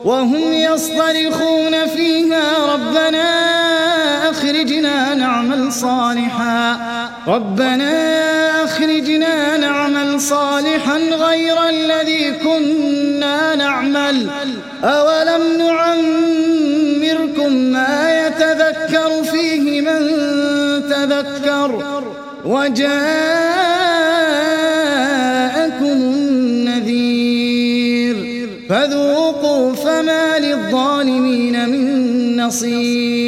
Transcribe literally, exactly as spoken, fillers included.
وهم يصطرخون فيها ربنا أخرجنا نعمل صالحا ربنا أخرجنا نعمل صالحا غير الذي كنا نعمل أولم نعمركم ما يتذكر فيه من تذكر وجاءكم النذير فذوقوا فما للظالمين من نصير.